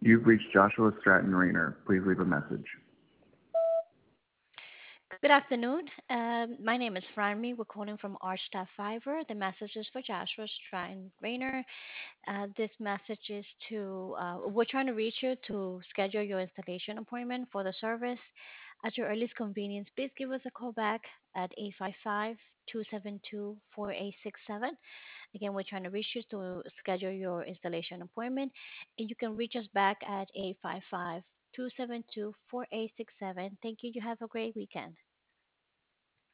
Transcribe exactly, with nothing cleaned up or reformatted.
You've reached Joshua Stratton Rayner. Please leave a message. Good afternoon. Um, my name is Franmy. We're calling from Archstaff Fiverr. The message is for Joshua Stratton Rayner. Uh, this message is to, uh, we're trying to reach you to schedule your installation appointment for the service. At your earliest convenience, please give us a call back at eight five five, two seven two, four eight six seven. Again, we're trying to reach you to schedule your installation appointment. And you can reach us back at eight five five, two seven two, four eight six seven. Thank you. You have a great weekend.